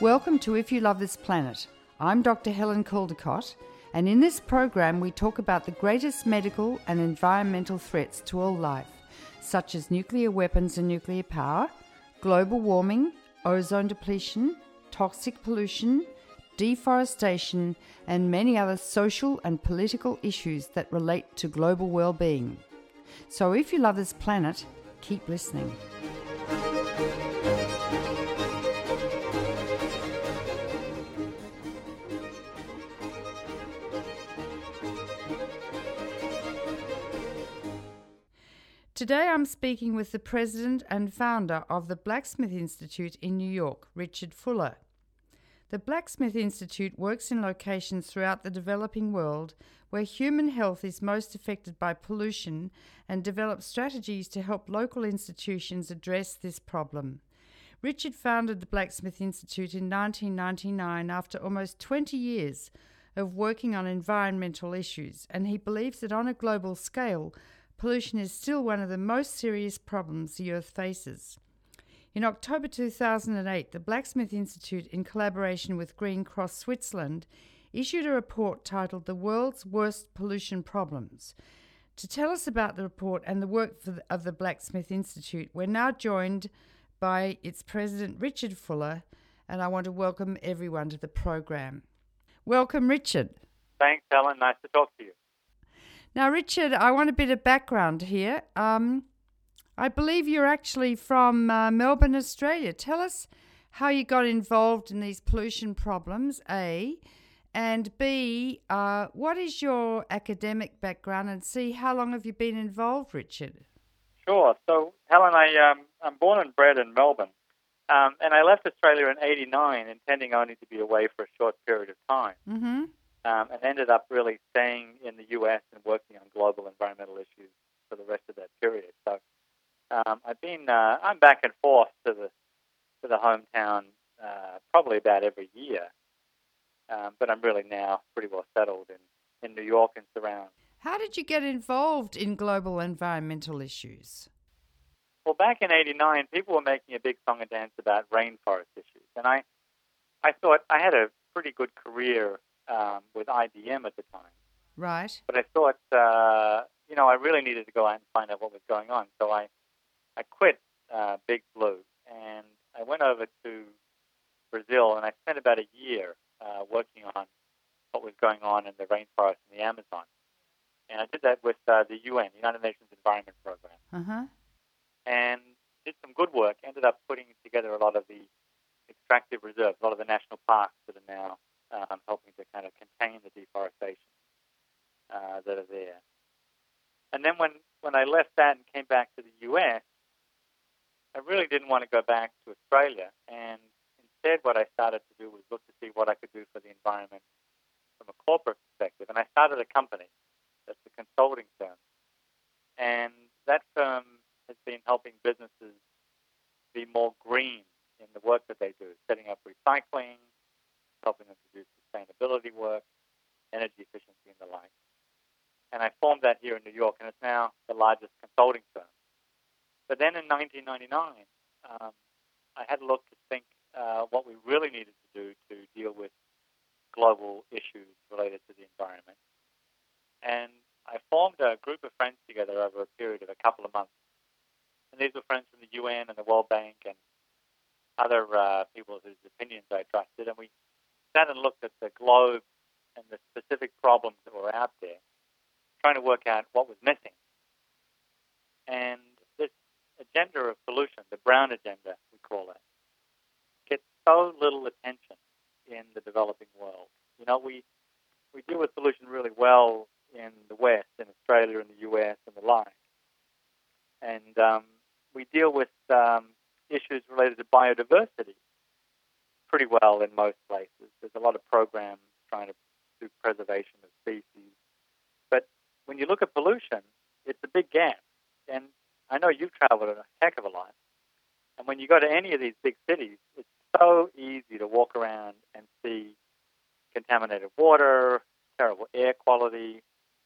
Welcome to If You Love This Planet. I'm Dr. Helen Caldicott, and in this program we talk about the greatest medical and environmental threats to all life, such as nuclear weapons and nuclear power, global warming, ozone depletion, toxic pollution, deforestation, and many other social and political issues that relate to global well-being. So if you love this planet, keep listening. Today I'm speaking with the president and founder of the Blacksmith Institute in New York, Richard Fuller. The Blacksmith Institute works in locations throughout the developing world where human health is most affected by pollution and develops strategies to help local institutions address this problem. Richard founded the Blacksmith Institute in 1999 after almost 20 years of working on environmental issues, and he believes that on a global scale, pollution is still one of the most serious problems the Earth faces. In October 2008, the Blacksmith Institute, in collaboration with Green Cross Switzerland, issued a report titled The World's Worst Pollution Problems. To tell us about the report and the work of the Blacksmith Institute, we're now joined by its president, Richard Fuller, and I want to welcome everyone to the program. Welcome, Richard. Thanks, Helen. Nice to talk to you. Now, Richard, I want a bit of background here. I believe you're actually from Melbourne, Australia. Tell us how you got involved in these pollution problems, A, and B, what is your academic background, and C, how long have you been involved, Richard? Sure. So, Helen, I'm born and bred in Melbourne, and I left Australia in '89, intending only to be away for a short period of time. Mm-hmm. And ended up really staying in the U.S. and working on global environmental issues for the rest of that period. So I'm back and forth to the hometown probably about every year, but I'm really now pretty well settled in New York and surrounds. How did you get involved in global environmental issues? Well, back in '89, people were making a big song and dance about rainforest issues, and I thought I had a pretty good career with IBM at the time. Right. But I thought, I really needed to go out and find out what was going on. So I quit Big Blue, and I went over to Brazil, and I spent about a year working on what was going on in the rainforest in the Amazon. And I did that with the UN, United Nations Environment Program. Uh-huh. And did some good work, ended up putting together a lot of the extractive reserves, a lot of the national parks that are now helping to kind of contain the deforestation that are there. And then when I left that and came back to the U.S., I really didn't want to go back to Australia. And instead what I started to do was look to see what I could do for the environment from a corporate perspective. And I started a company that's a consulting firm. And that firm has been helping businesses be more green in the work that they do, setting up recycling, helping them to do sustainability work, energy efficiency, and the like. And I formed that here in New York, and it's now the largest consulting firm. But then in 1999, I had to look to think what we really needed to do to deal with global issues related to the environment. And I formed a group of friends together over a period of a couple of months. And these were friends from the UN and the World Bank and other people whose opinions I trusted. And we sat and looked at the globe and the specific problems that were out there, trying to work out what was missing. And this agenda of pollution, the brown agenda, we call it, gets so little attention in the developing world. We deal with pollution really well in the West, in Australia and the US and the like. And we deal with issues related to biodiversity pretty well in most places. There's a lot of programs trying to do preservation of species. But when you look at pollution, it's a big gap. And I know you've traveled a heck of a lot. And when you go to any of these big cities, it's so easy to walk around and see contaminated water, terrible air quality,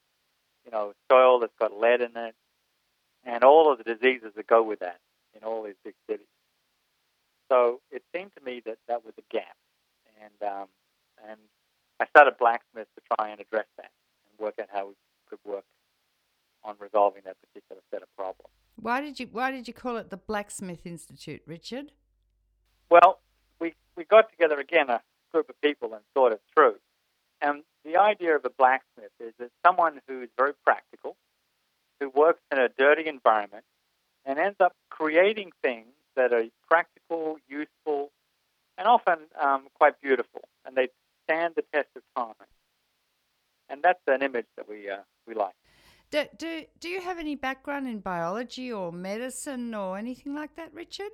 soil that's got lead in it, and all of the diseases that go with that in all these big cities. So it seemed to me that that was a gap. and I started Blacksmith to try and address that and work out how we could work on resolving that particular set of problems. Why did you call it the Blacksmith Institute, Richard? Well, we got together again, a group of people, and thought it through. And the idea of a blacksmith is that someone who is very practical, who works in a dirty environment, and ends up creating things that are practical, useful, and often quite beautiful, and they stand the test of time. And that's an image that we like. Do you have any background in biology or medicine or anything like that, Richard?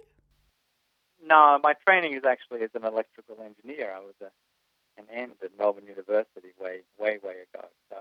No, my training is actually as an electrical engineer. I was an end at Melbourne University way ago. So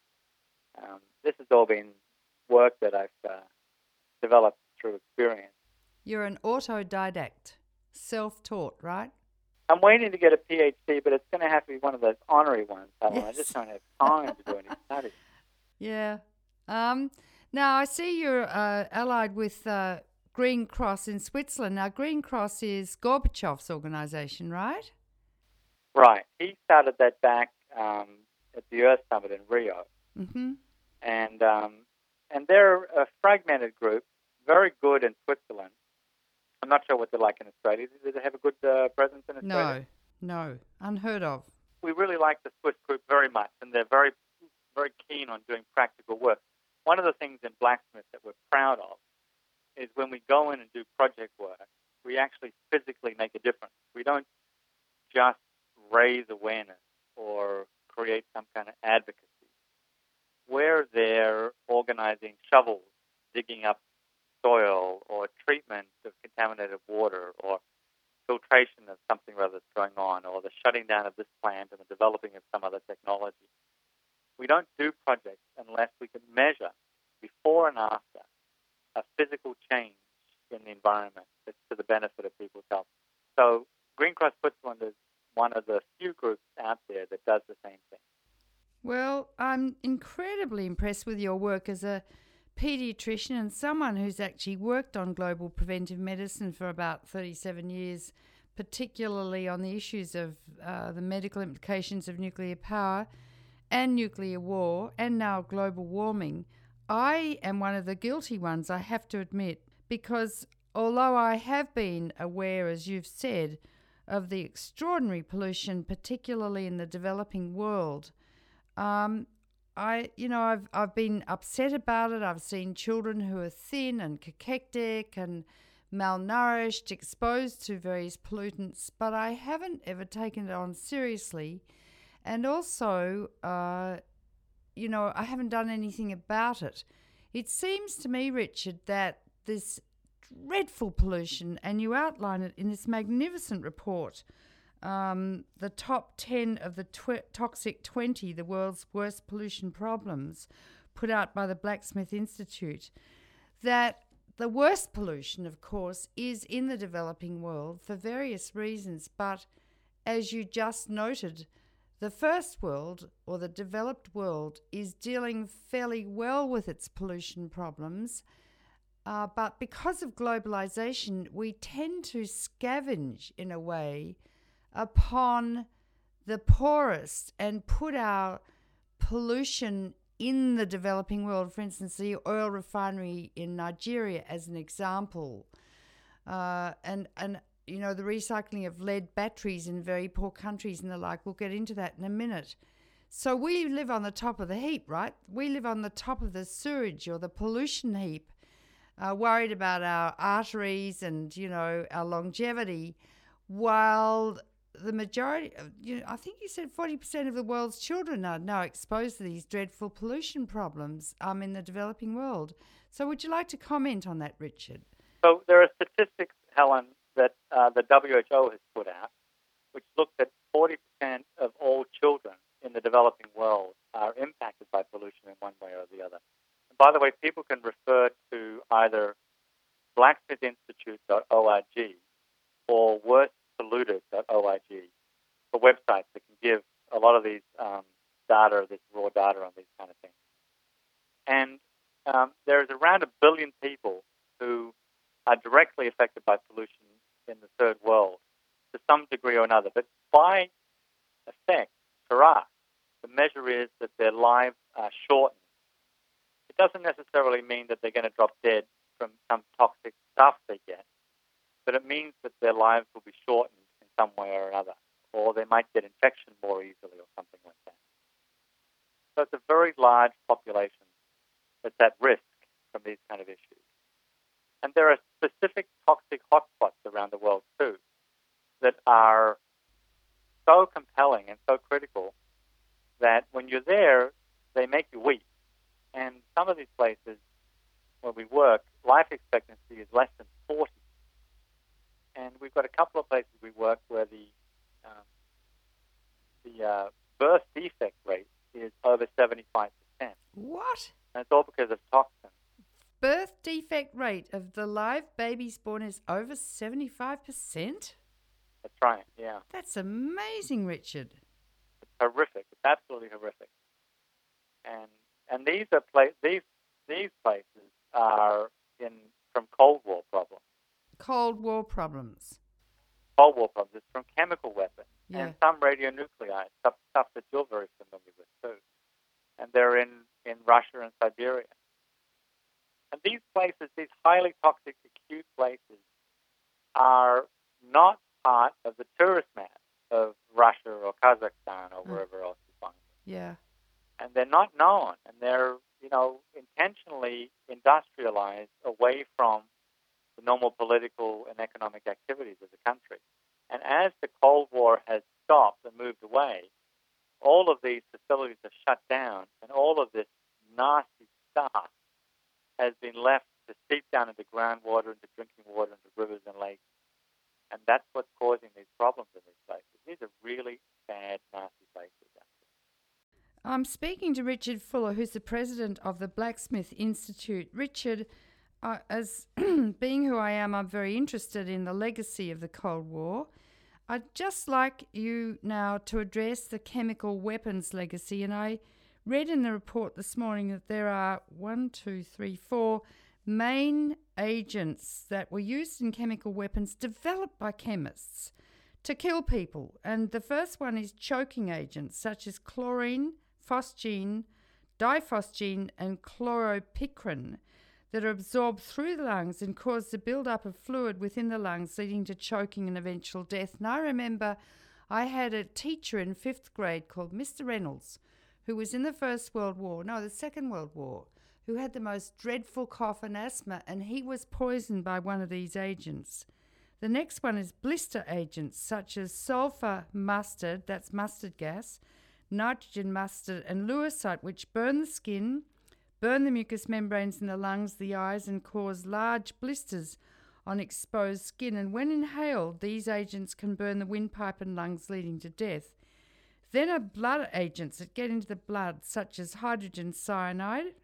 this has all been work that I've developed through experience. You're an autodidact, self-taught, right? I'm waiting to get a PhD, but it's going to have to be one of those honorary ones, Helen. Yes. I just don't have time to do any study. Yeah. Now, I see you're allied with Green Cross in Switzerland. Now, Green Cross is Gorbachev's organisation, right? Right. He started that back at the Earth Summit in Rio. Mm-hmm. And they're a fragmented group, very good in Switzerland. I'm not sure what they're like in Australia. Do they have a good presence in Australia? No, unheard of. We really like the Swiss group very much, and they're very, very keen on doing practical work. One of the things in Blacksmith that we're proud of is when we go in and do project work, we actually physically make a difference. We don't just raise awareness or create some kind of advocacy. We're there organizing shovels, digging up soil, or treatment of contaminated water, or filtration of something or other that's going on, or the shutting down of this plant and the developing of some other technology. We don't do projects unless we can measure before and after a physical change in the environment that's to the benefit of people's health. So Green Cross Switzerland is one of the few groups out there that does the same thing. Well, I'm incredibly impressed with your work as a paediatrician and someone who's actually worked on global preventive medicine for about 37 years, particularly on the issues of the medical implications of nuclear power and nuclear war and now global warming. I am one of the guilty ones, I have to admit, because although I have been aware, as you've said, of the extraordinary pollution, particularly in the developing world, I've been upset about it. I've seen children who are thin and cachectic and malnourished, exposed to various pollutants, but I haven't ever taken it on seriously. And also, I haven't done anything about it. It seems to me, Richard, that this dreadful pollution, and you outline it in this magnificent report, the top 10 of the Toxic 20, the world's worst pollution problems, put out by the Blacksmith Institute, that the worst pollution, of course, is in the developing world for various reasons. But as you just noted, the first world, or the developed world, is dealing fairly well with its pollution problems. But because of globalization, we tend to scavenge, in a way, upon the poorest and put our pollution in the developing world. For instance, the oil refinery in Nigeria as an example, and the recycling of lead batteries in very poor countries and the like. We'll get into that in a minute. So we live on the top of the heap, right? We live on the top of the sewage or the pollution heap, worried about our arteries and, our longevity, while the majority, I think you said 40% of the world's children are now exposed to these dreadful pollution problems in the developing world. So would you like to comment on that, Richard? So there are statistics, Helen, that the WHO has put out, which looked at 40% of all children in the developing world are impacted by pollution in one way or the other. And by the way, people can refer to either blacksmithinstitute.org or worstpolluted.org for websites that can give a lot of these data, this raw data on these kind of things. And there's around 1 billion people who are directly affected by pollution in the third world to some degree or another. But by effect, for us, the measure is that their lives are shortened. It doesn't necessarily mean that they're going to drop dead from some toxic stuff they get, but it means that their lives will be shortened in some way or another, or they might get infection more easily or something like that. So it's a very large population that's at risk from these kind of issues. And there are specific toxic hotspots around the world too that are so compelling and so critical that when you're there, they make you weep. And some of these places where we work, life expectancy is less than 40. And we've got a couple of places we work where the birth defect rate is over 75%. What? And it's all because of toxins. Birth defect rate of the live babies born is over 75%? That's right, yeah. That's amazing, Richard. It's horrific. It's absolutely horrific. And these are these places are from Cold War problems. Cold War problems. Cold War problems. It's from chemical weapons Yeah. and some radionuclide, stuff that you're very familiar with too. And they're in Russia and Siberia. And these places, these highly toxic, acute places, are not part of the tourist map of Russia or Kazakhstan or wherever else you find them. Yeah. And they're not known, and they're, intentionally industrialized away from the normal political and economic activities of the country. And as the Cold War has stopped and moved away, all of these facilities are shut down, and all of this nasty stuff has been left to seep down into groundwater, into drinking water, into rivers and lakes. And that's what's causing these problems in these places. These are really bad, nasty places. I'm speaking to Richard Fuller, who's the president of the Blacksmith Institute. Richard, as being who I am, I'm very interested in the legacy of the Cold War. I'd just like you now to address the chemical weapons legacy. And I read in the report this morning that there are 4 main agents that were used in chemical weapons developed by chemists to kill people. And the first one is choking agents such as chlorine, phosgene, diphosgene, and chloropicrin that are absorbed through the lungs and cause the build-up of fluid within the lungs, leading to choking and eventual death. And I remember I had a teacher in 5th grade called Mr. Reynolds, who was in the Second World War, who had the most dreadful cough and asthma, and he was poisoned by one of these agents. The next one is blister agents such as sulfur mustard, that's mustard gas, nitrogen mustard, and lewisite, which burn the skin, burn the mucous membranes in the lungs, the eyes, and cause large blisters on exposed skin. And when inhaled, these agents can burn the windpipe and lungs, leading to death. Then are blood agents that get into the blood, such as hydrogen cyanide,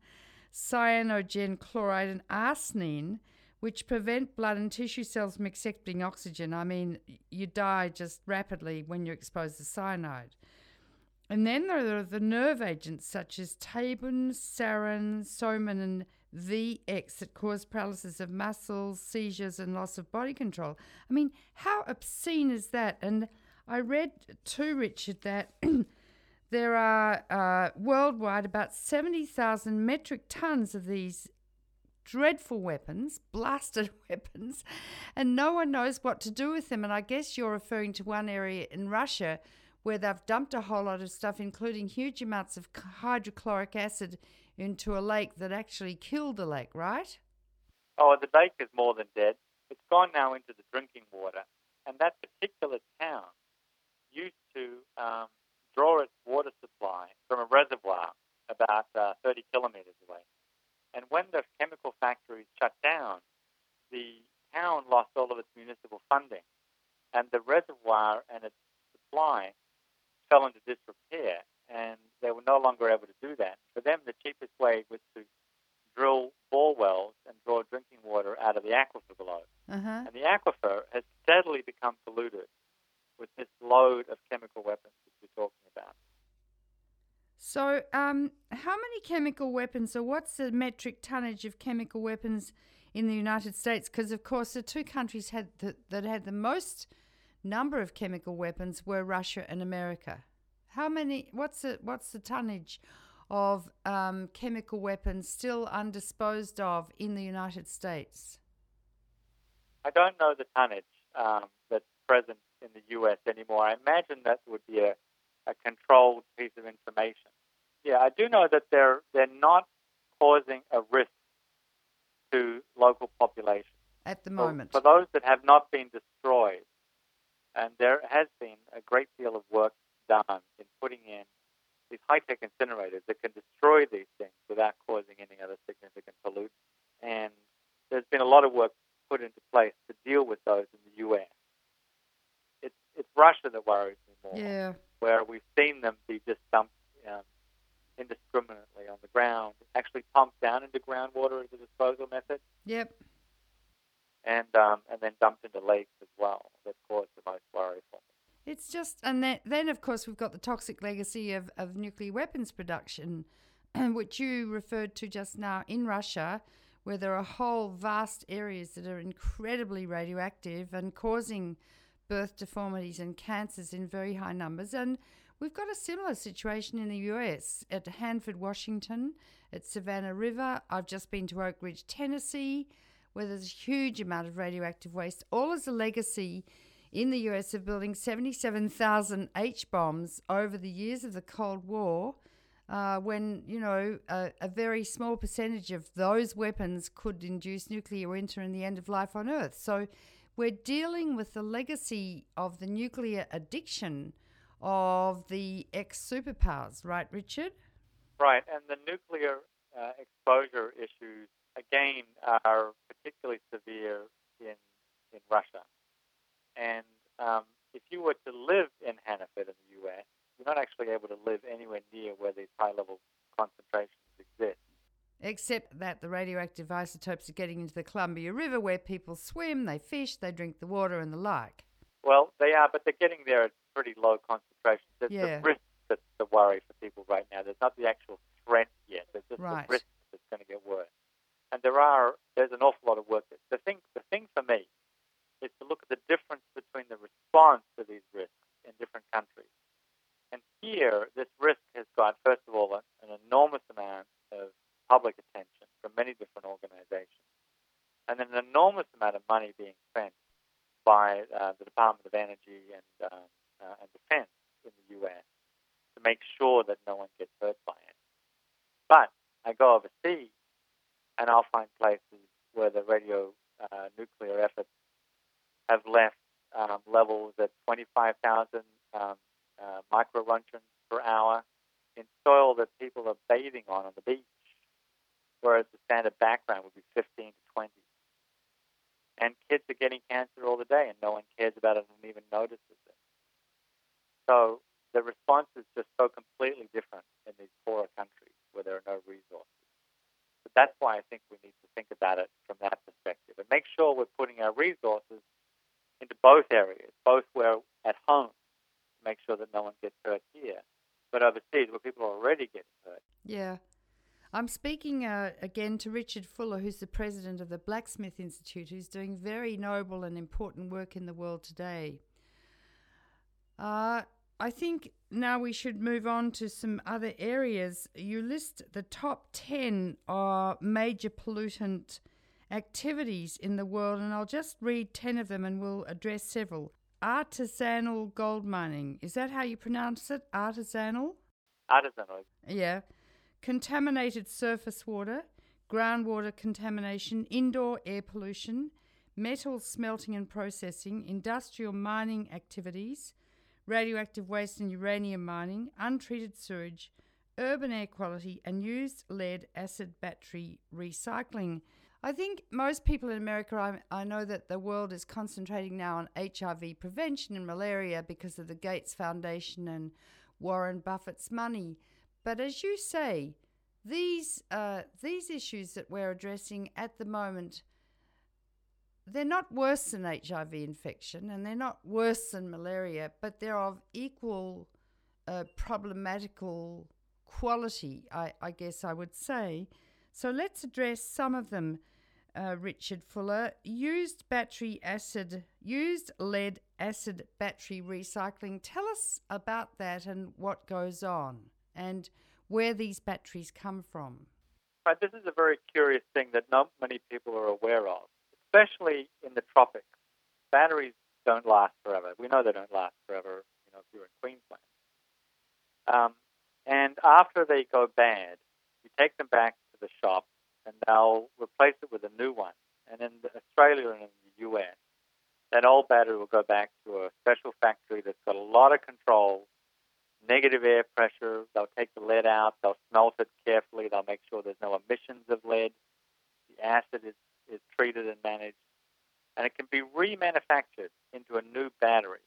cyanogen chloride, and arsenine, which prevent blood and tissue cells from accepting oxygen. I mean, you die just rapidly when you're exposed to cyanide. And then there are the nerve agents such as tabun, sarin, soman, and VX that cause paralysis of muscles, seizures, and loss of body control. I mean, how obscene is that? And I read too, Richard, that there are worldwide about 70,000 metric tons of these dreadful weapons, blasted weapons, and no one knows what to do with them. And I guess you're referring to one area in Russia where they've dumped a whole lot of stuff, including huge amounts of hydrochloric acid into a lake that actually killed the lake, right? Oh, the lake is more than dead. It's gone now into the drinking water. And that particular town used to draw its water supply from a reservoir about 30 kilometers away. And when the chemical factories shut down, the town lost all of its municipal funding. And the reservoir and its supply fell into disrepair, and they were no longer able to do that. For them, the cheapest way was to drill bore wells and draw drinking water out of the aquifer below. And the aquifer has steadily become polluted with this load of chemical weapons that you're talking about. So how many chemical weapons, or what's the metric tonnage of chemical weapons in the United States? Because, of course, the two countries that had the most number of chemical weapons were Russia and America. How many? What's the tonnage of chemical weapons still undisposed of in the United States? I don't know the tonnage that's present in the U.S. anymore. I imagine that would be a controlled piece of information. Yeah, I do know that they're not causing a risk to local populations. At the moment. For those that have not been destroyed, and there has been a great deal of work done in putting in these high-tech incinerators that can destroy these things without causing any other significant pollution. And there's been a lot of work put into place to deal with those in the U.S. It's Russia that worries me more, where we've seen them be just dumped indiscriminately on the ground, actually pumped down into groundwater as a disposal method. Yep. And then dumped into lakes as well. That caused the most worry for me. It's just, and then of course we've got the toxic legacy of nuclear weapons production, which you referred to just now in Russia, where there are whole vast areas that are incredibly radioactive and causing birth deformities and cancers in very high numbers. And we've got a similar situation in the US at Hanford, Washington, at Savannah River. I've just been to Oak Ridge, Tennessee, where there's a huge amount of radioactive waste, all as a legacy in the US of building 77,000 H-bombs over the years of the Cold War, when, a very small percentage of those weapons could induce nuclear winter and the end of life on Earth. So we're dealing with the legacy of the nuclear addiction of the ex-superpowers, right, Richard? Right, and the nuclear exposure issues, again, are particularly severe in Russia. And if you were to live in Hanford in the U.S., you're not actually able to live anywhere near where these high-level concentrations exist. Except that the radioactive isotopes are getting into the Columbia River, where people swim, they fish, they drink the water and the like. Well, they are, but they're getting there at pretty low concentrations. There's the risk that's the worry for people right now. There's not the actual threat yet. There's just the risk that's going to get worse. And there's an awful lot of work. The thing for me is to look at the difference between the response to these risks in different countries. And here, this risk has got, first of all, an enormous amount of public attention from many different organizations, and then an enormous amount of money being spent by the Department of Energy and Defense in the U.S. to make sure that no one gets hurt by it. But I go overseas, and I'll find places where the nuclear efforts have left levels at 25,000 microroentgens per hour in soil that people are bathing on the beach, whereas the standard background would be 15 to 20. And kids are getting cancer all the day, and no one cares about it and even notices it. So the response is just so completely different in these poorer countries where there are no resources. But that's why I think we need to think about it from that perspective and make sure we're putting our resources into both areas, both where at home, to make sure that no one gets hurt here, but overseas where people are already getting hurt. Yeah. I'm speaking again to Richard Fuller, who's the president of the Blacksmith Institute, who's doing very noble and important work in the world today. I think now we should move on to some other areas. You list the top 10 major pollutant activities in the world, and I'll just read 10 of them and we'll address several. Artisanal gold mining. Is that how you pronounce it? Artisanal? Artisanal. Yeah. Contaminated surface water, groundwater contamination, indoor air pollution, metal smelting and processing, industrial mining activities, radioactive waste and uranium mining, untreated sewage, urban air quality, and used lead acid battery recycling. I think most people in America, I know that the world is concentrating now on HIV prevention and malaria because of the Gates Foundation and Warren Buffett's money. But as you say, these issues that we're addressing at the moment, they're not worse than HIV infection and they're not worse than malaria, but they're of equal problematical quality, I guess I would say. So let's address some of them, Richard Fuller. Used lead acid battery recycling. Tell us about that and what goes on and where these batteries come from. Right, this is a very curious thing that not many people are aware of, especially in the tropics. Batteries don't last forever. We know they don't last forever, if you're in Queensland. And after they go bad, you take them back to the shop and they'll replace it with a new one. And in Australia and in the US, that old battery will go back to a special factory that's got a lot of control, negative air pressure. They'll take the lead out. They'll smelt it carefully. They'll make sure there's no emissions of lead. The acid is treated and managed. And it can be remanufactured into a new battery.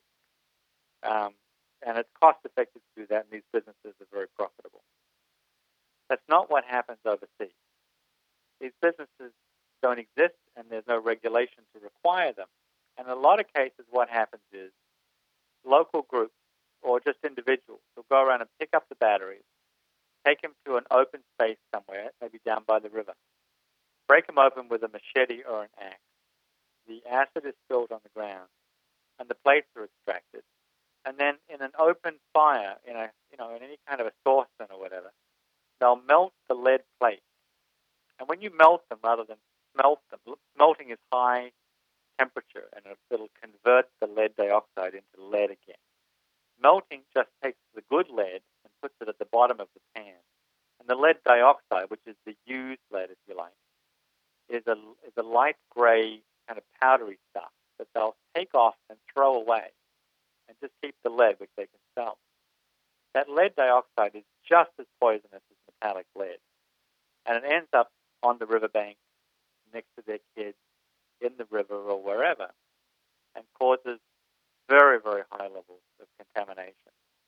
And it's cost-effective to do that, and these businesses are very profitable. That's not what happens overseas. These businesses don't exist, and there's no regulation to require them. And in a lot of cases, what happens is local groups or just individuals will go around and pick up the batteries, take them to an open space somewhere, maybe down by the river, break them open with a machete or an axe. The acid is spilled on the ground, and the plates are extracted. And then in an open fire, in any kind of a saucepan or whatever, they'll melt the lead plates. And when you melt them rather than smelt them, smelting is high temperature, and it'll convert the lead dioxide into lead again. Melting just takes the good lead and puts it at the bottom of the pan. And the lead dioxide, which is the used lead, if you like, is a light gray kind of powdery stuff that they'll take off and throw away and just keep the lead, which they can sell. That lead dioxide is just as poisonous as metallic lead. And it ends up on the riverbank next to their kids, in the river or wherever, and causes very, very high levels of contamination.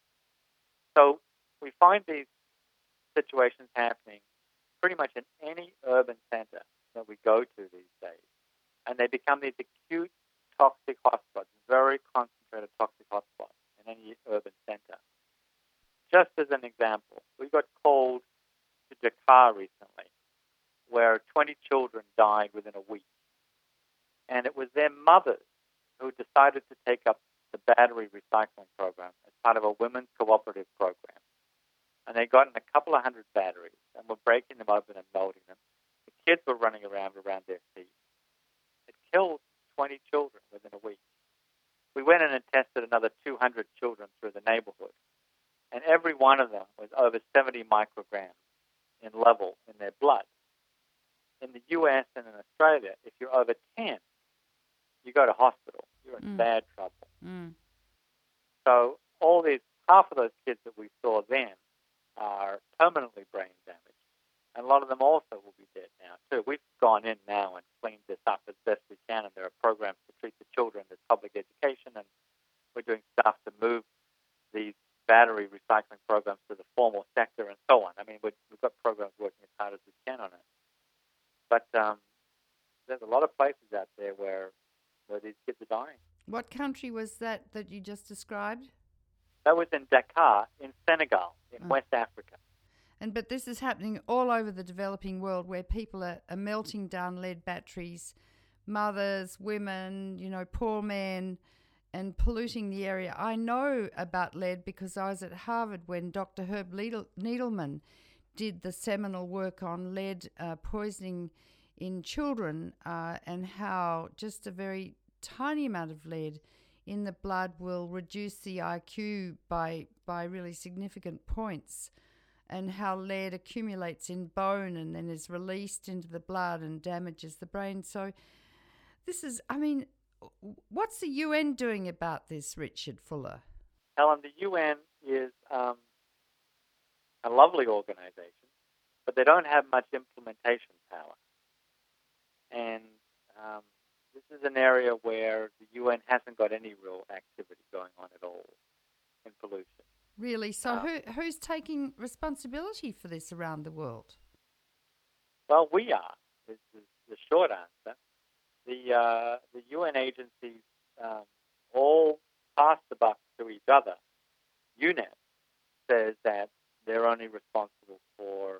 So we find these situations happening pretty much in any urban center that we go to these days. And they become these acute toxic hotspots, very concentrated toxic hotspots in any urban center. Just as an example, we got called to Dakar recently, where 20 children died within a week. And it was their mothers who decided to take up the battery recycling program as part of a women's cooperative program. And they got in a couple of hundred batteries and were breaking them open and melting them. The kids were running around their feet. It killed 20 children within a week. We went in and tested another 200 children through the neighborhood. And every one of them was over 70 micrograms in level in their blood. In the US and in Australia, if you're over 10, you go to hospital. You're in bad trouble. So half of those kids that we saw then are permanently brain damaged. And a lot of them also will be dead now, too. We've gone in now and cleaned this up as best we can, and there are programs to treat the children. There's public education, and we're doing stuff to move these battery recycling programs to the formal sector and so on. I mean, we've got programs working as hard as we can on it. But there's a lot of places out there where these kids are dying. What country was that you just described? That was in Dakar, in Senegal, in West Africa. But this is happening all over the developing world, where people are melting down lead batteries, mothers, women, poor men, and polluting the area. I know about lead because I was at Harvard when Dr. Herb Needleman did the seminal work on lead poisoning in children, and how just a very tiny amount of lead in the blood will reduce the IQ by really significant points, and how lead accumulates in bone and then is released into the blood and damages the brain. So this is, what's the UN doing about this, Richard Fuller? Helen, the UN is a lovely organization, but they don't have much implementation power. And this is an area where the UN hasn't got any real activity going on at all in pollution. Really? So who's taking responsibility for this around the world? Well, we are, is the short answer. The UN agencies all pass the buck to each other. UNEP says that they're only responsible for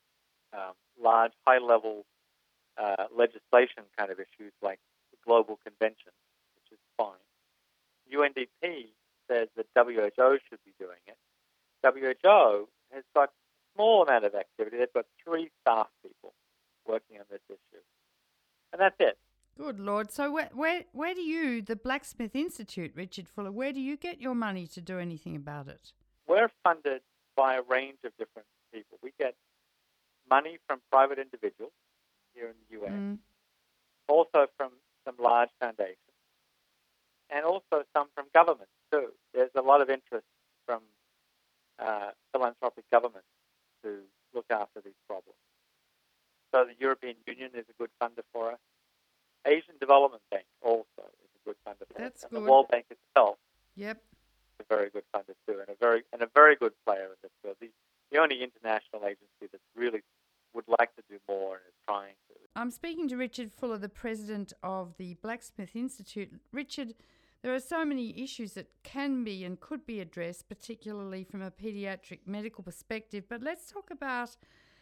large, high-level legislation kind of issues like the global convention, which is fine. UNDP says that WHO should be doing it. WHO has got a small amount of activity. They've got 3 staff people working on this issue. And that's it. Good Lord. So where do you, the Blacksmith Institute, Richard Fuller, where do you get your money to do anything about it? We're funded by a range of different people. We get money from private individuals here in the US, also from some large foundations, and also some from governments too. There's a lot of interest from philanthropic governments to look after these problems. So the European Union is a good funder for us. Asian Development Bank also is a good funder for That's us. good. And the World Bank itself Yep. is a very good funder too, and a very good player in this field. The only international agency that really would like to do more and is trying to. I'm speaking to Richard Fuller, the president of the Blacksmith Institute. Richard, there are so many issues that can be and could be addressed, particularly from a pediatric medical perspective. But let's talk about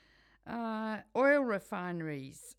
oil refineries.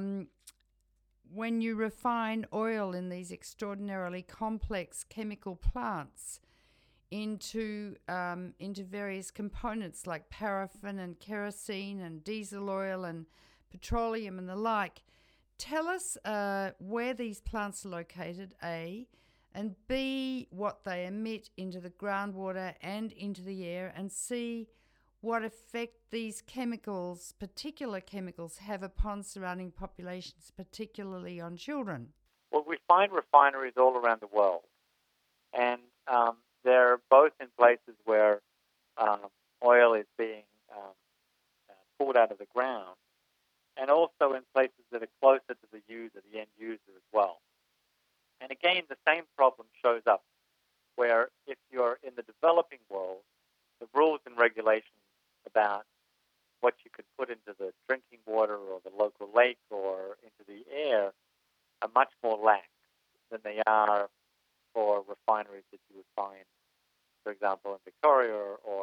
When you refine oil in these extraordinarily complex chemical plants into various components like paraffin and kerosene and diesel oil and petroleum and the like, tell us where these plants are located, A, and B, what they emit into the groundwater and into the air, and C, what effect these chemicals, particular chemicals, have upon surrounding populations, particularly on children. Well, we find refineries all around the world, and they're both in places where oil is being pulled out of the ground, and also in places that are closer to the user, the end user as well. And again, the same problem shows up, where if you're in the developing world, the rules and regulations about what you could put into the drinking water or the local lake or into the air are much more lax than they are for refineries that you would find, for example, in Victoria or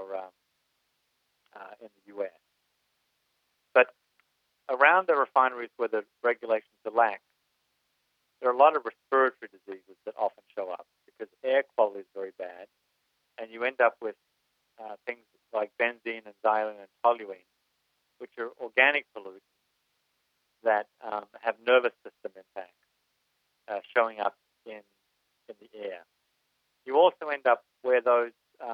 in the U.S. But around the refineries where the regulations are lax, there are a lot of respiratory diseases that often show up because air quality is very bad, and you end up with things like benzene and xylene and toluene, which are organic pollutants that have nervous system impacts showing up in the air. You also end up where those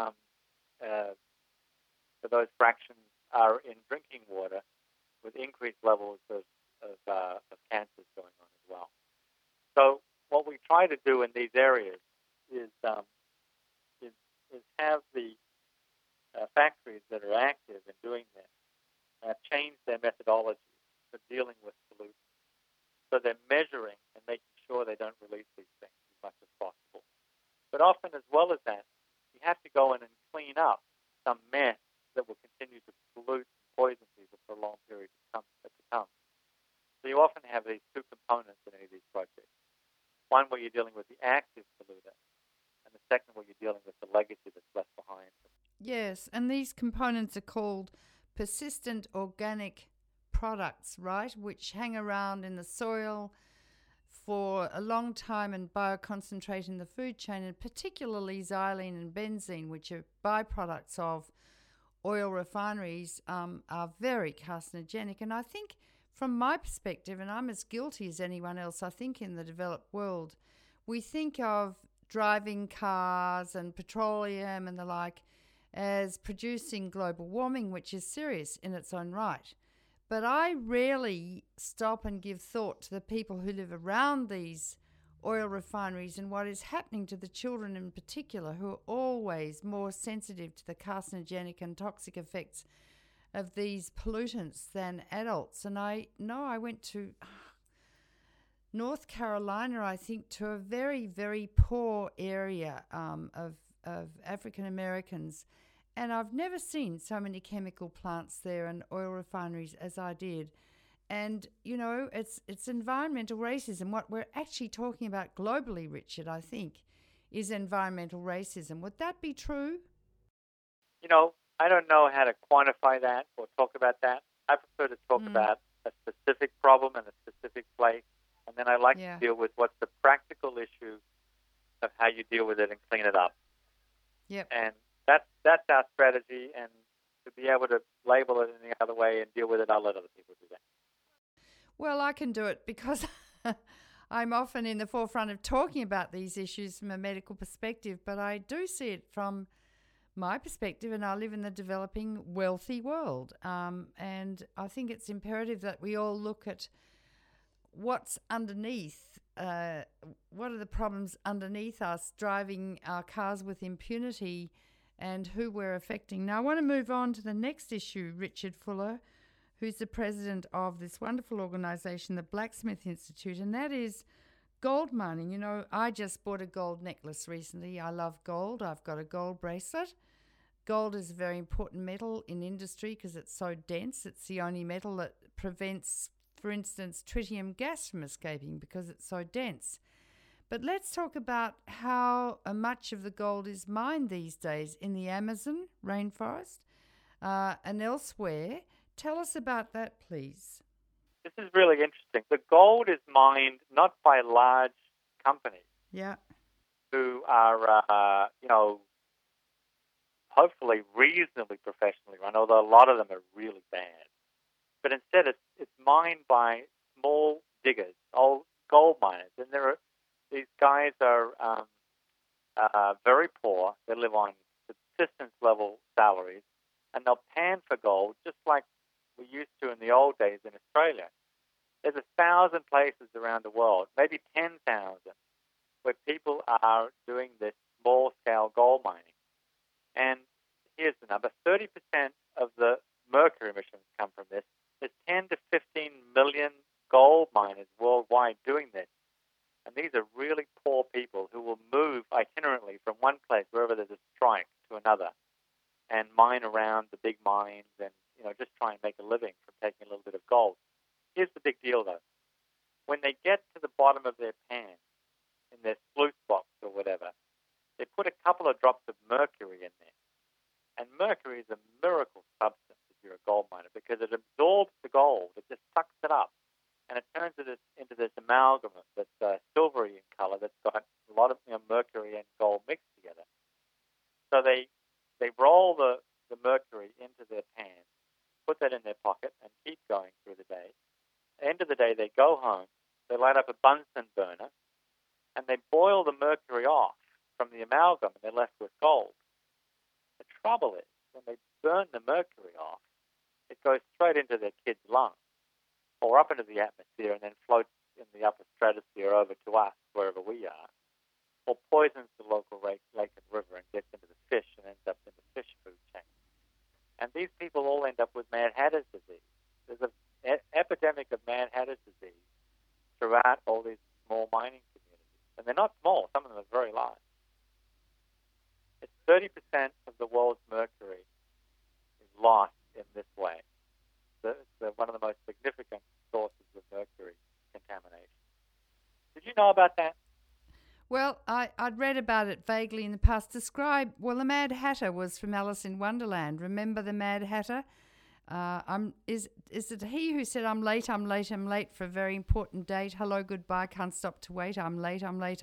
fractions are in drinking water with increased levels of cancers going on as well. So what we try to do in these areas is have the factories that are active in doing this change their methodology for dealing with pollutants. So they're measuring and making sure they don't release these things as much as possible. But often, as well as that, you have to go in and clean up some mess that will continue to pollute and poison people for a long period to come. So you often have these two components in any of these projects. One where you're dealing with the active polluter, and the second where you're dealing with the legacy that's left behind. Yes, and these components are called persistent organic products, right, which hang around in the soil for a long time and bioconcentrate in the food chain, and particularly xylene and benzene, which are byproducts of oil refineries, are very carcinogenic. And I think from my perspective, and I'm as guilty as anyone else, I think in the developed world, we think of driving cars and petroleum and the like as producing global warming, which is serious in its own right. But I rarely stop and give thought to the people who live around these oil refineries and what is happening to the children in particular, who are always more sensitive to the carcinogenic and toxic effects of these pollutants than adults. And I know I went to North Carolina, I think, to a very, very poor area of African Americans. And I've never seen so many chemical plants there and oil refineries as I did. And, you know, it's environmental racism. What we're actually talking about globally, Richard, I think, is environmental racism. Would that be true? You know, I don't know how to quantify that or talk about that. I prefer to talk about a specific problem in a specific place. And then I like to deal with what's the practical issue of how you deal with it and clean it up. Yep. And that's our strategy. And to be able to label it any other way and deal with it, I'll let other people do that. Well, I can do it because I'm often in the forefront of talking about these issues from a medical perspective, but I do see it from my perspective, and I live in the developing, wealthy world. And I think it's imperative that we all look at what's underneath. What are the problems underneath us driving our cars with impunity, and who we're affecting. Now, I want to move on to the next issue, Richard Fuller, who's the president of this wonderful organisation, the Blacksmith Institute, and that is gold mining. You know, I just bought a gold necklace recently. I love gold. I've got a gold bracelet. Gold is a very important metal in industry because it's so dense. It's the only metal that prevents, for instance, tritium gas from escaping because it's so dense. But let's talk about how much of the gold is mined these days in the Amazon rainforest and elsewhere. Tell us about that, please. This is really interesting. The gold is mined not by large companies who are, hopefully reasonably professionally run, although a lot of them are really bad. But instead, it's mined by small diggers, old gold miners, and these guys are very poor. They live on subsistence-level salaries, and they'll pan for gold just like we used to in the old days in Australia. There's 1,000 places around the world, maybe 10,000, where people are doing this small-scale gold mining. And here's the number. 30% of the mercury emissions come from this. There's 10 to 15 million gold miners worldwide doing this. And these are really poor people who will move itinerantly from one place, wherever there's a strike, to another, and mine around the big mines and, just try and make a living from taking a little bit of gold. Here's the big deal, though. When they get to the bottom of their pan, in their sluice box or whatever, they put a couple of drops of mercury in there. And mercury is a miracle substance if you're a gold miner because it absorbs the gold. It just sucks it up. And it turns it into this amalgam that's silvery in color that's got a lot of mercury and gold mixed together. So they roll the mercury into their pan, put that in their pocket, and keep going through the day. At the end of the day, they go home, they light up a Bunsen burner, and they boil the mercury off from the amalgam, and they're left with gold. The trouble is, when they burn the mercury off, it goes straight into their kids' lungs, or up into the atmosphere, and then floats in the upper stratosphere over to us, wherever we are, or poisons the local lake and river and gets into the fish and ends up in the fish food chain. And these people all end up with Mad Hatter's disease. There's an epidemic of Mad Hatter's disease throughout all these small mining communities. And they're not small. Some of them are very large. It's 30% of the world's mercury is lost in this way. It's one of the most significant sources of mercury contamination. Did you know about that? Well, I'd read about it vaguely in the past. The Mad Hatter was from Alice in Wonderland. Remember the Mad Hatter? Is it he who said, I'm late for a very important date. Hello, goodbye, can't stop to wait. I'm late.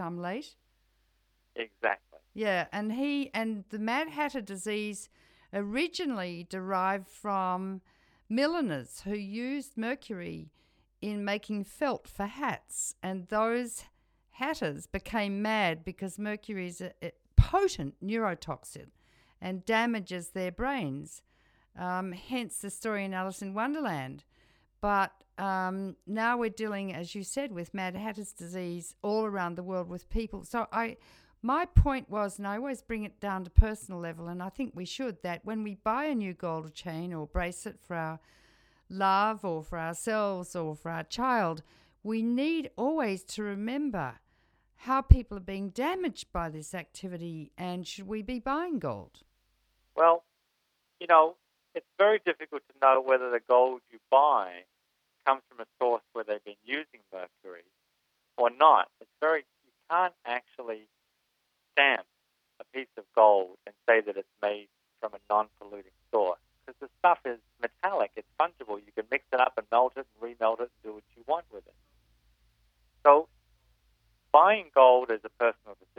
Exactly. Yeah, and the Mad Hatter disease originally derived from milliners who used mercury in making felt for hats, and those hatters became mad because mercury is a potent neurotoxin and damages their brains. Hence the story in Alice in Wonderland. But now we're dealing, as you said, with Mad Hatter's disease all around the world with people. So my point was, and I always bring it down to personal level, and I think we should, that when we buy a new gold chain or bracelet for our love or for ourselves or for our child, we need always to remember how people are being damaged by this activity, and should we be buying gold? Well, it's very difficult to know whether the gold you buy comes from a source where they've been using mercury or not. You can't actually stamp a piece of gold and say that it's made from a non-polluting source because the stuff is metallic, it's fungible. You can mix it up and melt it and remelt it and do what you want with it. So buying gold is a personal decision, and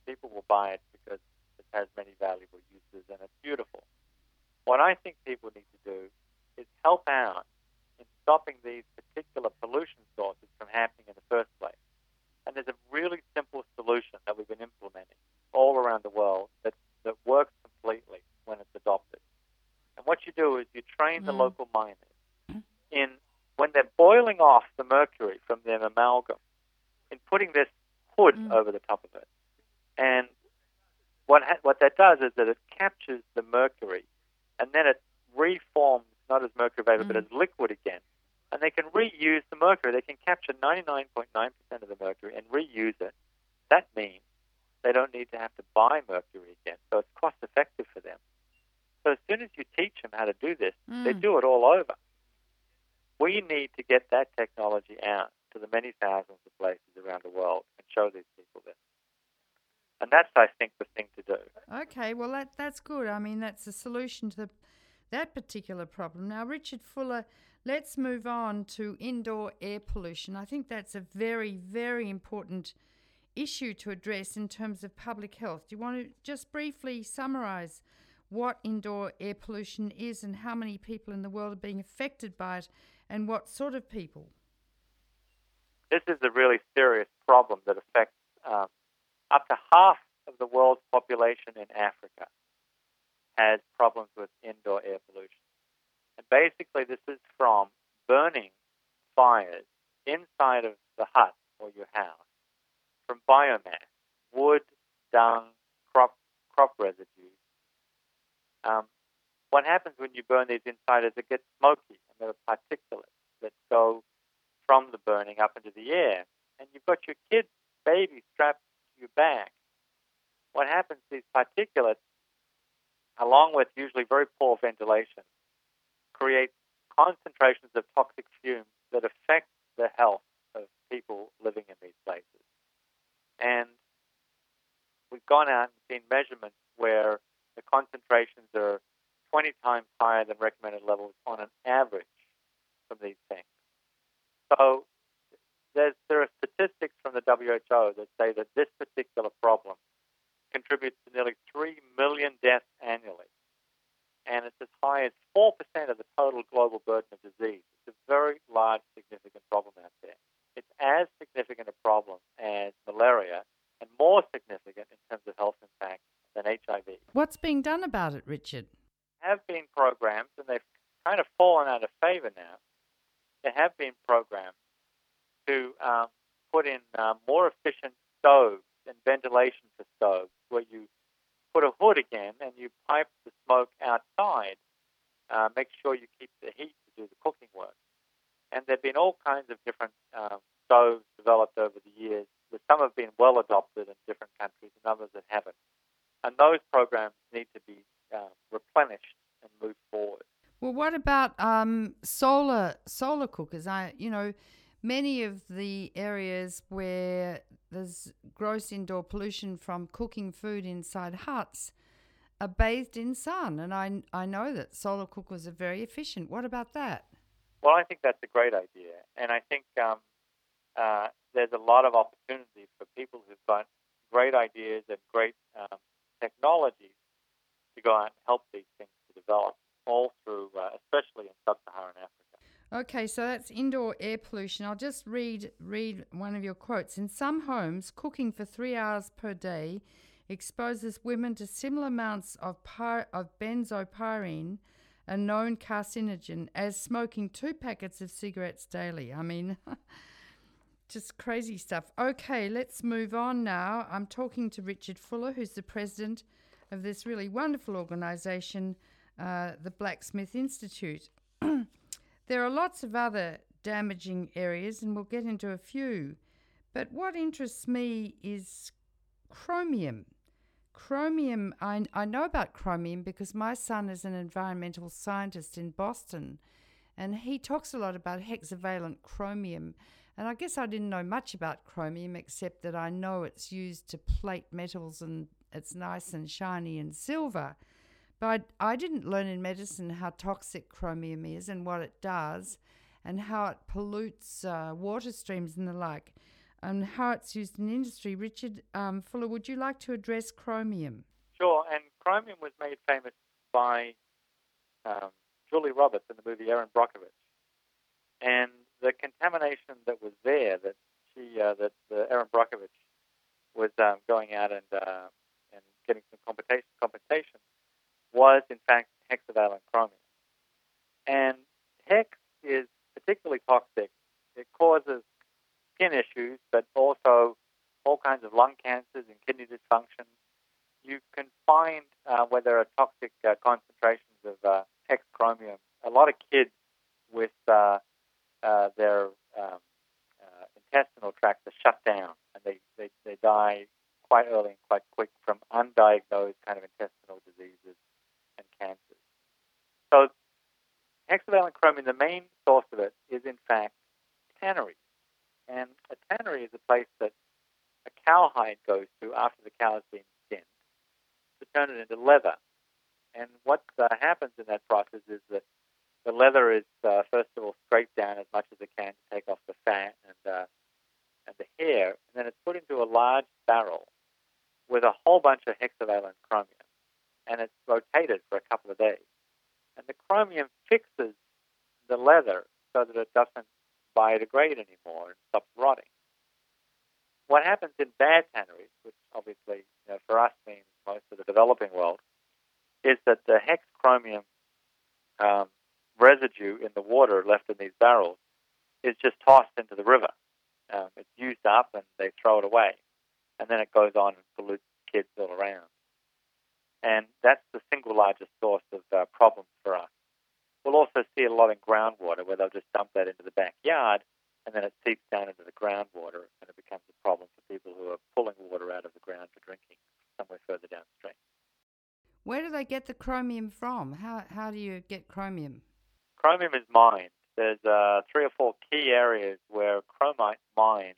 People will buy it because it has many valuable uses and it's beautiful. What I think people need to do is help out in stopping these particular pollution sources from happening in the first place. And there's a really simple solution that we've been implementing all around the world that works completely when it's adopted. And what you do is you train the local miners in, when they're boiling off the mercury from their amalgam, in putting this hood over the top of it. And what that does is that it captures the mercury, and then it reforms, not as mercury vapor, but as liquid again. And they can reuse the mercury. They can capture 99.9% of the mercury and reuse it. That means they don't need to have to buy mercury again. So it's cost effective for them. So as soon as you teach them how to do this, they do it all over. We need to get that technology out to the many thousands of places around the world and show these people this. And that's, I think, the thing to do. Okay, well, that's good. I mean, that's a solution to that particular problem. Now, Richard Fuller, let's move on to indoor air pollution. I think that's a very, very important issue to address in terms of public health. Do you want to just briefly summarise what indoor air pollution is and how many people in the world are being affected by it and what sort of people? This is a really serious problem that affects up to half of the world's population in Africa has problems with indoor air pollution. And basically this is from burning fires inside of the hut or your house from biomass, wood, dung, crop residues. What happens when you burn these inside is it gets smoky, and there are particulates that go from the burning up into the air. And you've got your kids, baby, strapped to your back. What happens, these particulates, along with usually very poor ventilation, create concentrations of toxic fumes that affect the health of people living in these places. And we've gone out and seen measurements where the concentrations are 20 times higher than recommended levels on an average from these things. So there are statistics from the WHO that say that this particular problem contributes to nearly 3 million deaths annually. And it's as high as 4% of the total global burden of disease. It's a very large, significant problem out there. It's as significant a problem as malaria and more significant in terms of health impact than HIV. What's being done about it, Richard? Have been programs, and they've kind of fallen out of favor now. There have been programs to put in more efficient stoves and ventilation for stoves, where you put a hood again and you pipe the smoke outside. Make sure you keep the heat to do the cooking work. And there have been all kinds of different stoves developed over the years. Some have been well adopted in different countries and others that haven't. And those programs need to be replenished and moved forward. Well, what about solar cookers? Many of the areas where there's gross indoor pollution from cooking food inside huts are bathed in sun, and I know that solar cookers are very efficient. What about that? Well, I think that's a great idea, and I think there's a lot of opportunity for people who've got great ideas and great technologies to go out and help these things to develop all through, especially in sub-Saharan Africa. Okay, so that's indoor air pollution. I'll just read one of your quotes. In some homes, cooking for 3 hours per day exposes women to similar amounts of benzopyrene, a known carcinogen, as smoking 2 packets of cigarettes daily. I mean, just crazy stuff. Okay, let's move on now. I'm talking to Richard Fuller, who's the president of this really wonderful organisation, the Blacksmith Institute. There are lots of other damaging areas, and we'll get into a few. But what interests me is chromium. Chromium, I know about chromium because my son is an environmental scientist in Boston, and he talks a lot about hexavalent chromium. And I guess I didn't know much about chromium except that I know it's used to plate metals and it's nice and shiny and silver. But I didn't learn in medicine how toxic chromium is and what it does and how it pollutes water streams and the like. and how it's used in industry. Richard Fuller, would you like to address chromium? Sure, and chromium was made famous by Julie Roberts in the movie Erin Brockovich. And the contamination that was there, that Erin Brockovich was going out and getting some compensation, was in fact hexavalent chromium. And hex is particularly toxic. It causes skin issues, but also all kinds of lung cancers and kidney dysfunction. You can find where there are toxic concentrations of hex chromium. A lot of kids with their intestinal tracts are shut down, and they die quite early and quite quick from undiagnosed kind of intestinal diseases and cancers. So hexavalent chromium, the main source of it is in fact tanneries. And a tannery is a place that a cowhide goes to after the cow has been skinned to turn it into leather. And what happens in that process is that the leather is first of all scraped down as much as it can to take off the fat and the hair, and then it's put into a large barrel with a whole bunch of hexavalent chromium, and it's rotated for a couple of days. And the chromium fixes the leather so that it doesn't biodegrade anymore and stops rotting. What happens in bad tanneries, which obviously for us means most of the developing world, is that the hex chromium residue in the water left in these barrels is just tossed into the river. It's used up and they throw it away. And then it goes on and pollutes kids all around. And that's the single largest source of problems for us. We'll also see it a lot in groundwater where they'll just dump that into the backyard and then it seeps down into the groundwater and it becomes a problem for people who are pulling water out of the ground for drinking somewhere further downstream. Where do they get the chromium from? How do you get chromium? Chromium is mined. There's 3 or 4 key areas where chromite mines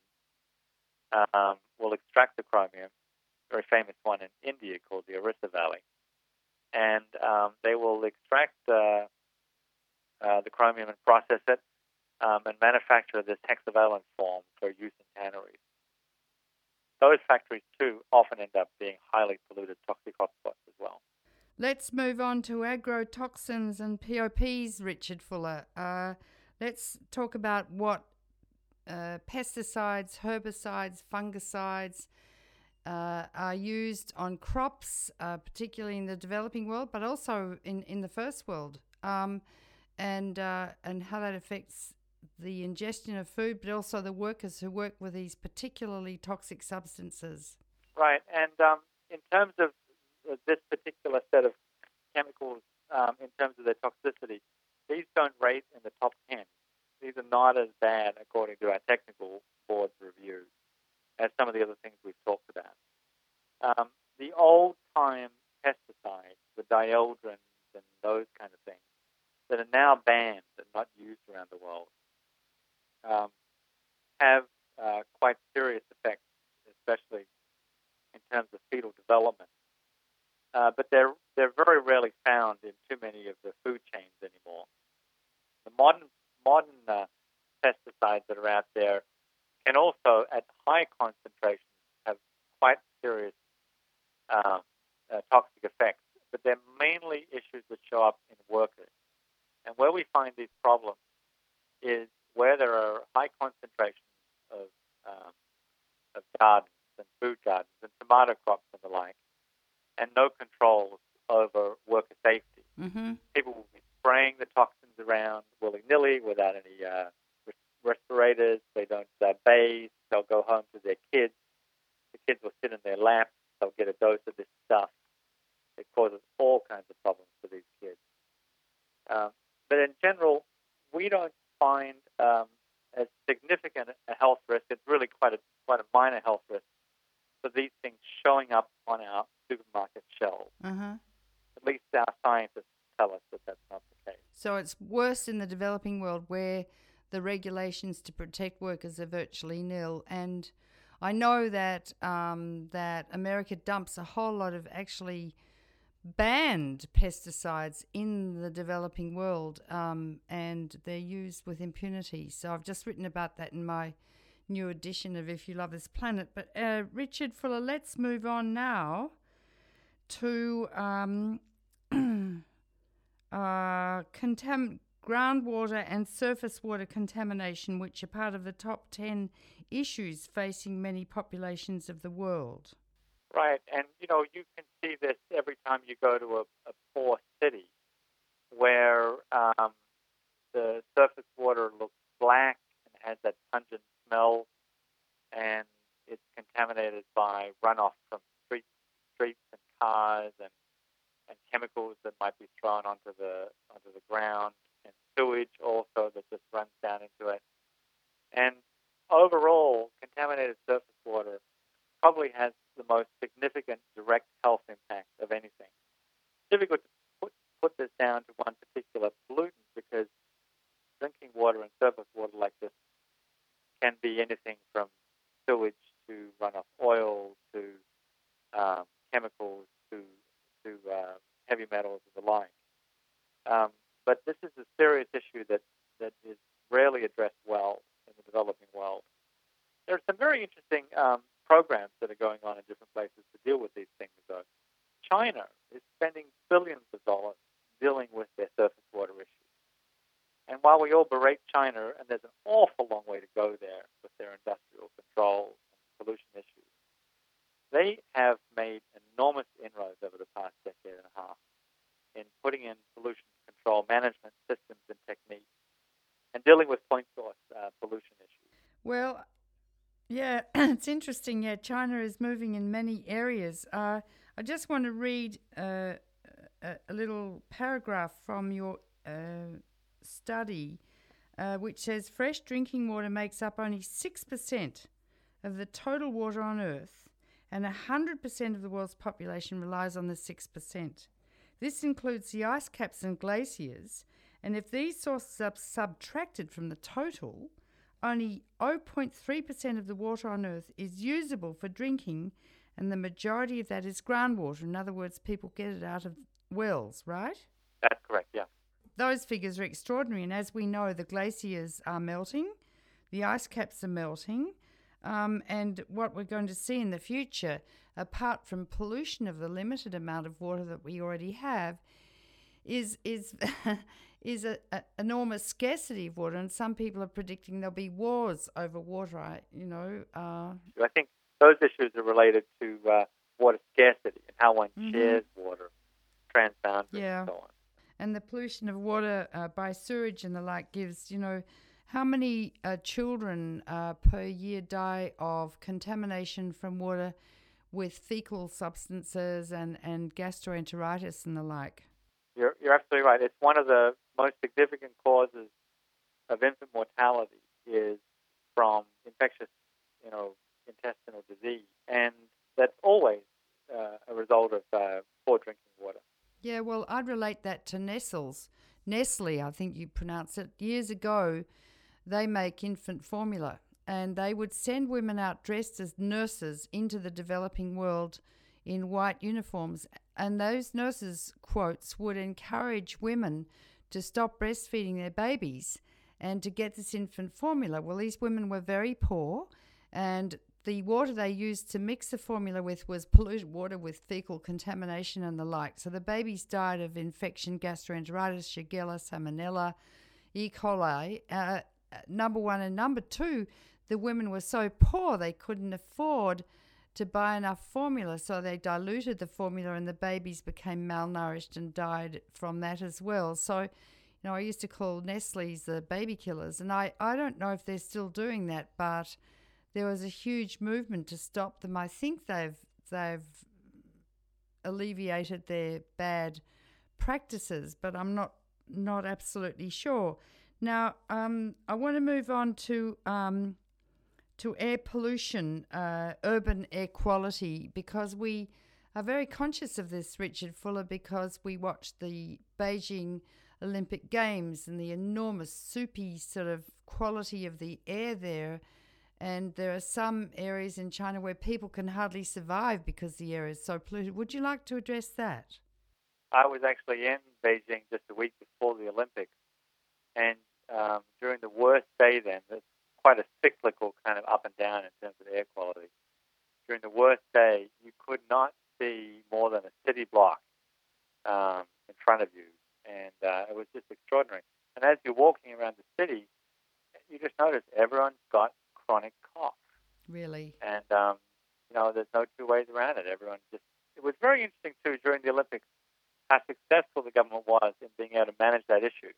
will extract the chromium. A very famous one in India called the Orissa Valley. And they will extract the chromium and process it and manufacture this hexavalent form for use in tanneries. Those factories, too, often end up being highly polluted toxic hotspots as well. Let's move on to agrotoxins and POPs, Richard Fuller. Let's talk about what pesticides, herbicides, fungicides are used on crops, particularly in the developing world, but also in the first world, and how that affects the ingestion of food, but also the workers who work with these particularly toxic substances. Right, and in terms of this particular set of chemicals, in terms of their toxicity, these don't rate in the top 10. These are not as bad, according to our technical board's reviews, as some of the other things we've talked about. The old-time pesticides, the dieldrins and those kind of things, that are now banned and not used around the world, have quite serious effects, especially in terms of fetal development. But they're very rarely found in too many of the food chains anymore. The modern pesticides that are out there can also, at high concentrations, have quite serious toxic effects. But they're mainly issues that show up in workers. And where we find these problems is where there are high concentrations of gardens and food gardens and tomato crops and the like, and no controls over worker safety. Mm-hmm. People will be spraying the toxins around willy-nilly without any respirators. They don't bathe. They'll go home to their kids. The kids will sit in their laps. They'll get a dose of this stuff. It causes all kinds of problems for these kids. But in general, we don't find as significant a health risk. It's really quite a minor health risk for these things showing up on our supermarket shelves. Uh-huh. At least our scientists tell us that that's not the case. So it's worse in the developing world where the regulations to protect workers are virtually nil. And I know that that America dumps a whole lot of actually banned pesticides in the developing world, and they're used with impunity. So I've just written about that in my new edition of If You Love This Planet. But Richard Fuller, let's move on now to groundwater and surface water contamination, which are part of the top 10 issues facing many populations of the world. Right, and you can see this every time you go to a poor city where the surface water looks black and has that pungent smell, and it's contaminated by runoff from streets and cars and chemicals that might be thrown onto the ground, and sewage also that just runs down into it. And overall, contaminated surface water probably has the most significant direct health impact of anything. It's difficult to put this down to one particular pollutant because drinking water and surface water like this can be anything from sewage to runoff oil to chemicals to heavy metals and the like. But this is a serious issue that is rarely addressed well in the developing world. There are some very interesting programs that are going on in different places to deal with these things, though. China is spending billions of dollars dealing with their surface water issues. And while we all berate China, and there's an awful long way to go there with their industrial controls and pollution issues, they have made enormous inroads over the past decade and a half in putting in pollution control management systems and techniques and dealing with point source pollution issues. Well, yeah, it's interesting. Yeah, China is moving in many areas. I just want to read a little paragraph from your study, which says fresh drinking water makes up only 6% of the total water on Earth, and 100% of the world's population relies on the 6%. This includes the ice caps and glaciers, and if these sources are subtracted from the total, only 0.3% of the water on Earth is usable for drinking, and the majority of that is groundwater. In other words, people get it out of wells, right? That's correct, yeah. Those figures are extraordinary, and as we know, the glaciers are melting, the ice caps are melting, and what we're going to see in the future, apart from pollution of the limited amount of water that we already have, is an enormous scarcity of water, and some people are predicting there'll be wars over water. I think those issues are related to water scarcity and how one shares water, transboundary, and so on. And the pollution of water by sewage and the like gives, how many children per year die of contamination from water with fecal substances and gastroenteritis and the like? You're absolutely right. It's one of the most significant causes of infant mortality is from infectious, intestinal disease, and that's always a result of poor drinking water. Yeah, well, I'd relate that to Nestle, I think you pronounce it. Years ago, they make infant formula, and they would send women out dressed as nurses into the developing world in white uniforms, and those nurses, quotes, would encourage women to stop breastfeeding their babies and to get this infant formula. Well, these women were very poor, and the water they used to mix the formula with was polluted water with fecal contamination and the like. So the babies died of infection, gastroenteritis, Shigella, Salmonella, E. coli, number one. And number two, the women were so poor they couldn't afford to buy enough formula, so they diluted the formula and the babies became malnourished and died from that as well. So, I used to call Nestle's the baby killers, and I don't know if they're still doing that, but there was a huge movement to stop them. I think they've alleviated their bad practices, but I'm not absolutely sure. Now, I want to move on to air pollution, urban air quality, because we are very conscious of this, Richard Fuller, because we watched the Beijing Olympic Games and the enormous soupy sort of quality of the air there. And there are some areas in China where people can hardly survive because the air is so polluted. Would you like to address that? I was actually in Beijing just a week before the Olympics, and during the worst day then, quite a cyclical kind of up and down in terms of air quality. During the worst day, you could not see more than a city block in front of you, and it was just extraordinary. And as you're walking around the city, you just notice everyone's got chronic cough. Really? And, there's no two ways around it. It was very interesting, too, during the Olympics, how successful the government was in being able to manage that issue.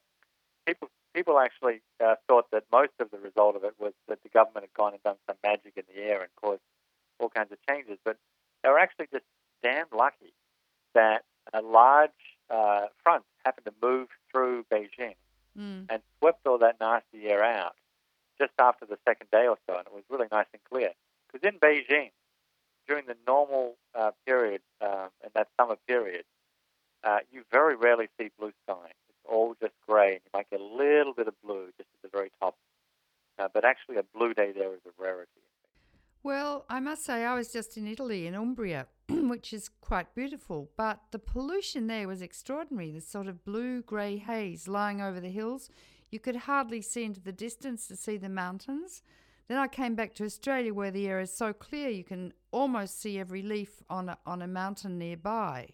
People actually thought that most of the result of it was that the government had gone and done some magic in the air and caused all kinds of changes. But they were actually just damn lucky that a large front happened to move through Beijing and swept all that nasty air out just after the second day or so, and it was really nice and clear. Because in Beijing, during the normal period, in that summer period, you very rarely see blue sky. It's all just grey, and you might get a little bit of blue just at the very top. But actually a blue day there is a rarity. Well, I must say I was just in Italy, in Umbria, which is quite beautiful, but the pollution there was extraordinary, the sort of blue-grey haze lying over the hills. You could hardly see into the distance to see the mountains. Then I came back to Australia where the air is so clear you can almost see every leaf on a mountain nearby.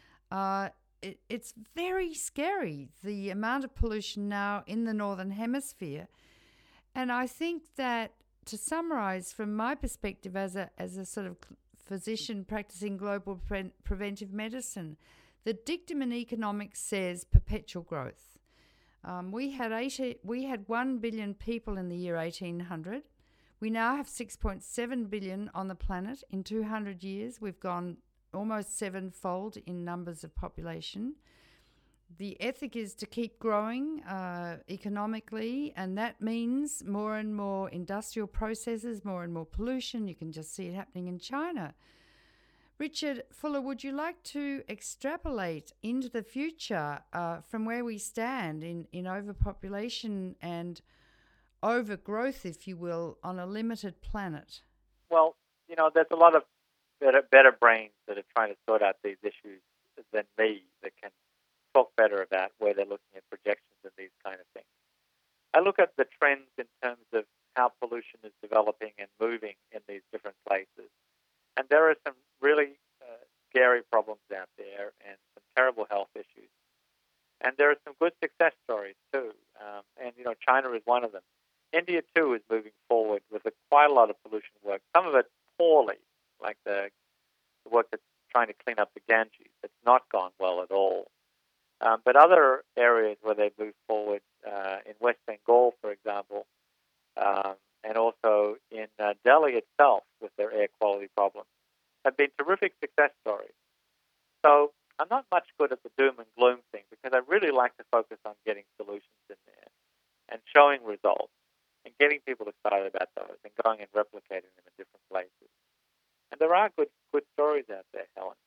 It's very scary, the amount of pollution now in the Northern Hemisphere. And I think that, to summarise from my perspective as a sort of physician practicing global preventive medicine, the dictum in economics says perpetual growth. We had 1 billion people in the year 1800. We now have 6.7 billion on the planet. In 200 years, we've gone almost sevenfold in numbers of population. The ethic is to keep growing economically, and that means more and more industrial processes, more and more pollution. You can just see it happening in China. Richard Fuller, would you like to extrapolate into the future from where we stand in overpopulation and overgrowth, if you will, on a limited planet? Well, there's a lot of better brains that are trying to sort out these issues than me that can talk better about where they're looking at projections and these kind of things. I look at the trends in terms of how pollution is developing and moving in these different places. And there are some really scary problems out there and some terrible health issues. And there are some good success stories too. China is one of them. India too is moving forward with quite a lot of pollution work, some of it poorly, like the work that's trying to clean up the Ganges. It's not gone well at all. But other areas where they've moved forward, in West Bengal, for example, and also in Delhi itself with their air quality problems, have been terrific success stories. So I'm not much good at the doom and gloom thing because I really like to focus on getting solutions in there and showing results and getting people excited about those and going and replicating them in different places. And there are good stories out there, Helen.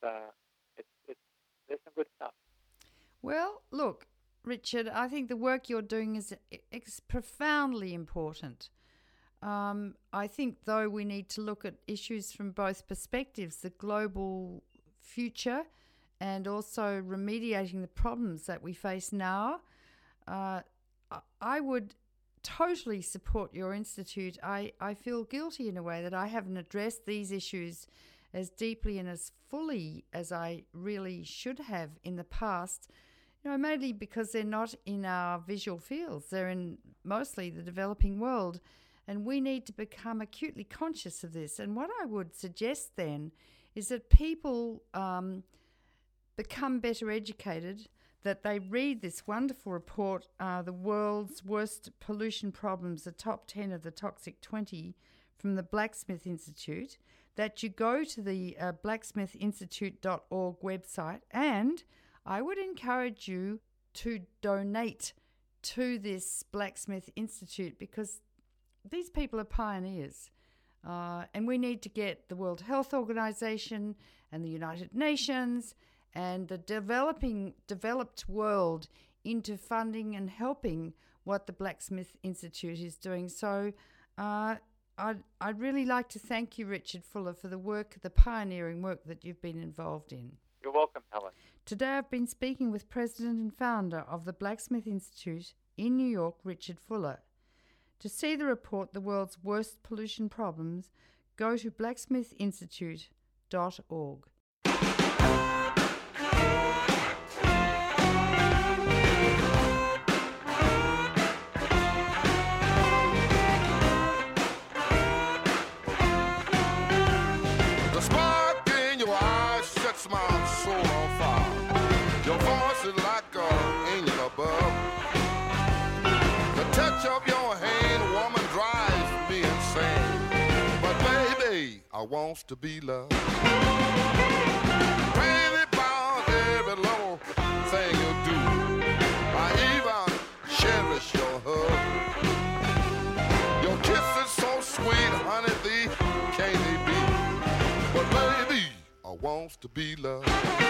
There's some good stuff. Well, look, Richard, I think the work you're doing is profoundly important. I think, though, we need to look at issues from both perspectives, the global future and also remediating the problems that we face now. I would totally support your institute. I feel guilty in a way that I haven't addressed these issues as deeply and as fully as I really should have in the past, mainly because they're not in our visual fields. They're in mostly the developing world, and we need to become acutely conscious of this. And what I would suggest then is that people become better educated, that they read this wonderful report, The World's Worst Pollution Problems, the Top 10 of the Toxic 20 from the Blacksmith Institute, that you go to the blacksmithinstitute.org website, and I would encourage you to donate to this Blacksmith Institute because these people are pioneers. And we need to get the World Health Organization and the United Nations and the developed world into funding and helping what the Blacksmith Institute is doing. So I'd really like to thank you, Richard Fuller, for the pioneering work that you've been involved in. You're welcome, Helen. Today I've been speaking with President and Founder of the Blacksmith Institute in New York, Richard Fuller. To see the report, The World's Worst Pollution Problems, go to blacksmithinstitute.org. The spark in your eyes sets my soul on fire. Your voice is like an angel above. The touch of your hand, woman, drives me insane. But baby, I want to be loved. Crazy about every little thing you do. I even cherish your hug. Your kiss is so sweet, honey, thee can't they be? But baby, I want to be loved.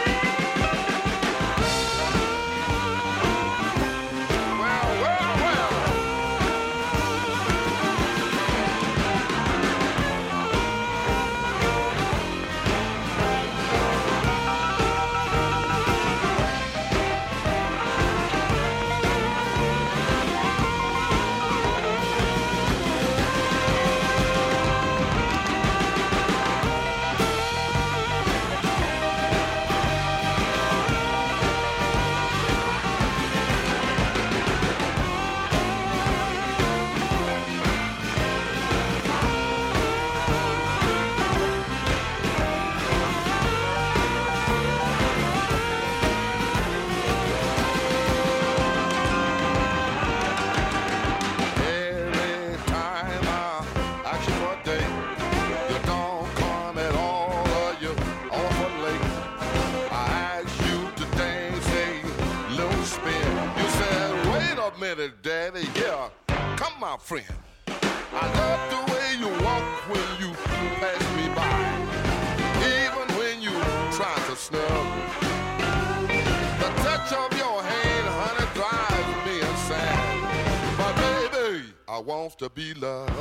Daddy, yeah, come my friend. I love the way you walk when you pass me by, even when you try to snub. The touch of your hand, honey, drives me insane. But baby, I want to be loved.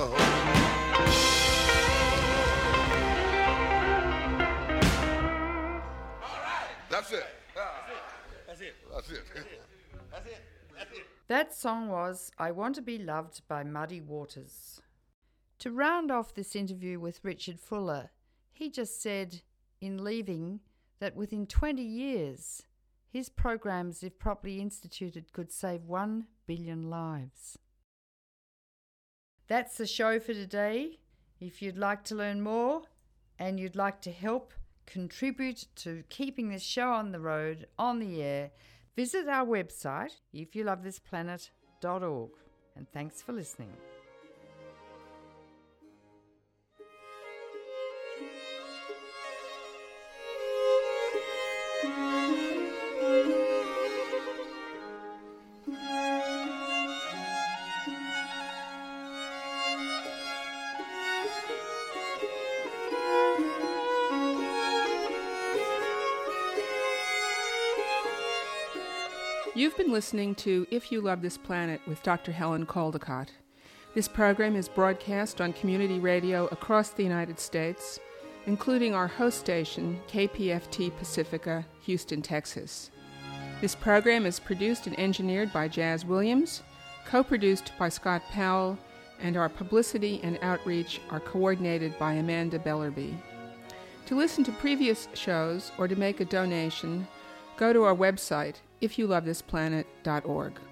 All right, that's it. That's it. That's it. That's it. That song was I Want to Be Loved by Muddy Waters. To round off this interview with Richard Fuller, he just said in leaving that within 20 years, his programs, if properly instituted, could save 1 billion lives. That's the show for today. If you'd like to learn more and you'd like to help contribute to keeping this show on the road, on the air, visit our website, ifyoulovethisplanet.org. And thanks for listening. You've been listening to If You Love This Planet with Dr. Helen Caldicott. This program is broadcast on community radio across the United States, including our host station, KPFT Pacifica, Houston, Texas. This program is produced and engineered by Jazz Williams, co-produced by Scott Powell, and our publicity and outreach are coordinated by Amanda Bellerby. To listen to previous shows or to make a donation, go to our website, ifyoulovethisplanet.org.